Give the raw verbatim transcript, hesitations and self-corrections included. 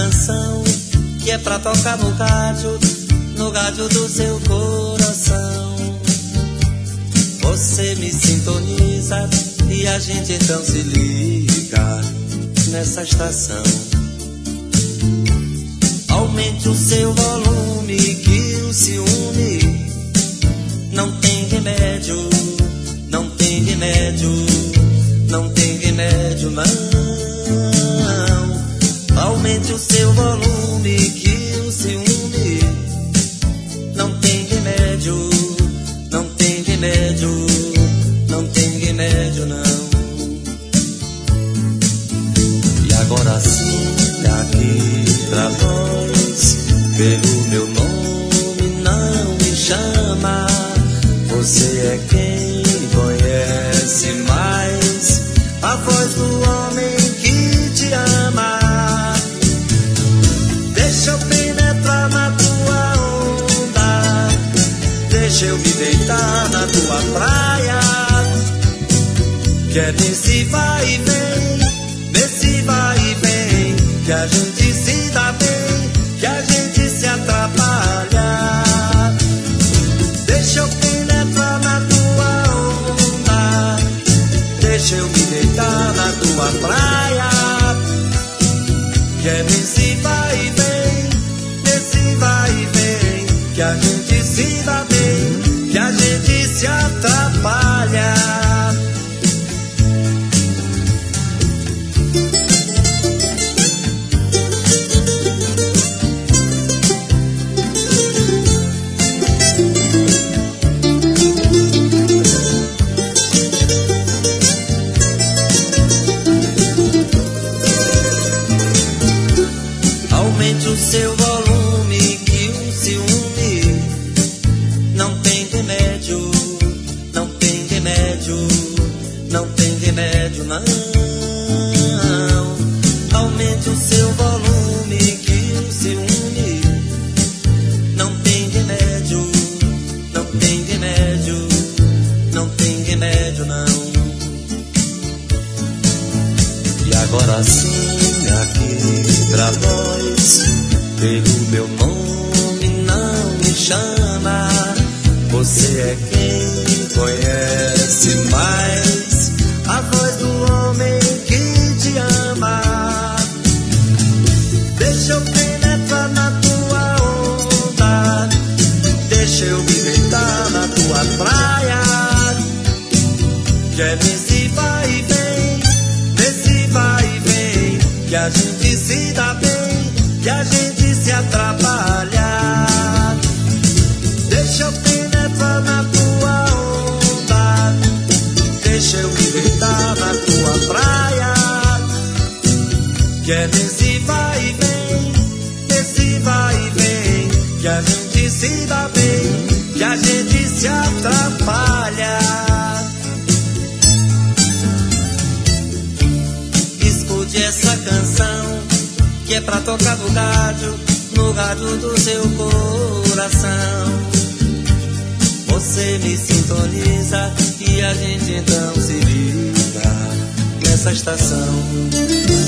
canção que é pra tocar no rádio, no rádio do seu coração. Você me sintoniza e a gente então se liga nessa estação. Aumente o seu volume que o ciúme não tem remédio, não tem remédio, não tem remédio não. Aumente o seu volume que o ciúme não tem remédio, não tem remédio, não tem remédio não. E agora sim, aqui pra nós, pelo meu nome não me chama. Você é quem conhece mais a voz do homem que te ama. Deixa eu penetrar na tua onda, deixa eu me deitar na tua praia. Que é nesse vai e vem, nesse vai e vem, que a gente se dá bem, que a gente se atrapalha. Deixa eu penetrar na tua onda, deixa eu me deitar na tua praia. Que é nesse vai e vem, nesse vai e vem, que a gente se dá bem, que a gente se atrapalha. Aumente o seu volume que o ciúme não tem remédio, não tem remédio, não tem remédio não. Aumente o seu volume que o ciúme não tem remédio, não tem remédio, não tem remédio não. E agora sim, aqui pra nós, pelo meu nome não me chama. Você é quem conhece mais a voz do homem que te ama. Deixa eu penetrar na tua onda, deixa eu me deitar na tua praia. Que é nesse vai e vem, nesse vai e vem, que a gente se dá bem, que a gente se atrapalha. Deixa eu penetrar na tua onda, deixa eu me deitar na tua praia. Que é nesse vai e vem, nesse vai e vem, que a gente se dá bem, que a gente se atrapalha. Escute essa canção que é pra tocar no rádio, no rádio do seu coração. Você me sintoniza e a gente então se liga nessa estação.